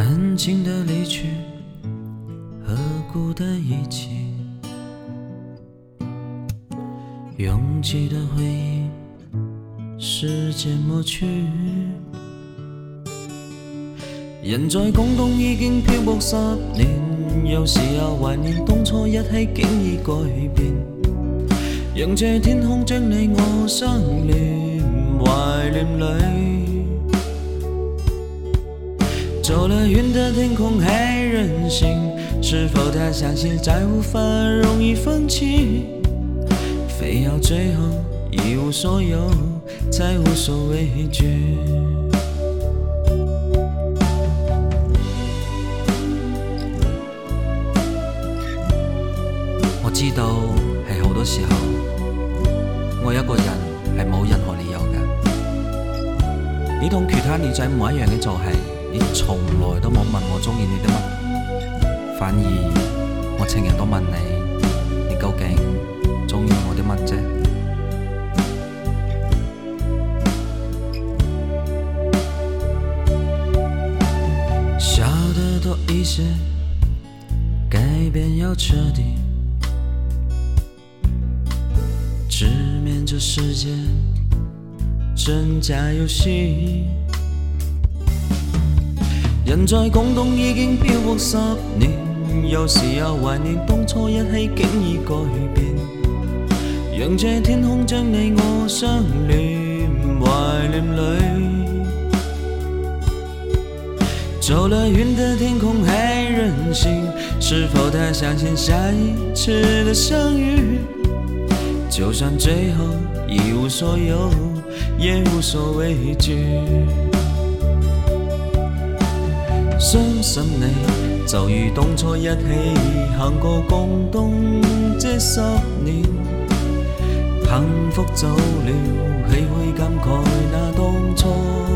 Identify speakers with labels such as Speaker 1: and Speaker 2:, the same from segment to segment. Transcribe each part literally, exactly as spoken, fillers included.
Speaker 1: 安静的离去和孤单一起，拥挤的回忆时间抹去，人在广东已經漂泊十年，有時候懷念當初一起竟已改變，讓這天空將你我相連，懷念裏走了遠的天空還任性，是否他相信再無法容易放棄，非要最後一無所有才無所畏懼。我知道係好多時候我一個人係冇任何理由㗎，你同其他女仔唔一樣嘅就係你從來都冇問我鍾意你啲乜，反而我成日都問你，你究竟鍾意我啲乜啫？笑得多一些，改變要徹底，直面這世界真假遊戲。人在廣東已經漂泊十年，有時候懷念當初一起竟已改變，讓這天空將你我相連，懷念裏走了遠的天空還任性，是否他相信下一次的相遇，就算最後一無所有也無所畏懼。相信你就如當初一起行過廣東這十年，幸福走了豈會感慨那當初，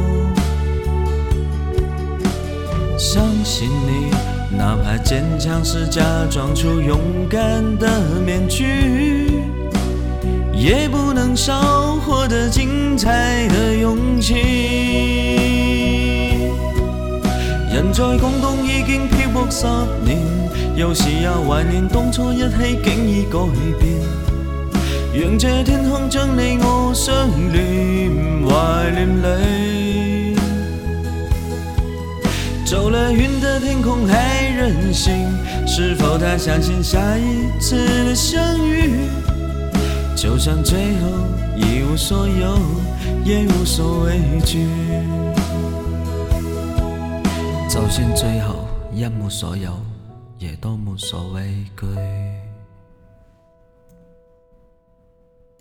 Speaker 1: 相信你哪怕堅強時假裝出勇敢的面具，也不能少獲得精彩的勇氣。人在廣東已經漂泊十年，有時也懷念當初一起竟已改變，讓這天空將你我相連，懷念裏走了遠的天空還任性，是否他相信下一次的相遇，就算最後一無所有也無所畏懼，就算最後一無所有，也都無所畏懼。